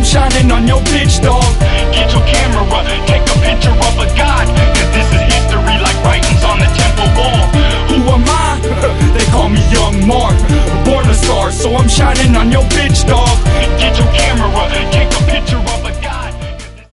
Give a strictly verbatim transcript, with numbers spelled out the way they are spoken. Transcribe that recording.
shining on your bitch, dog. Get your camera, take a picture of a god, cause this is history like writings on the temple wall. Who am I? They call me Young Mark, born a star, so I'm shining on your bitch, dog. Get your camera,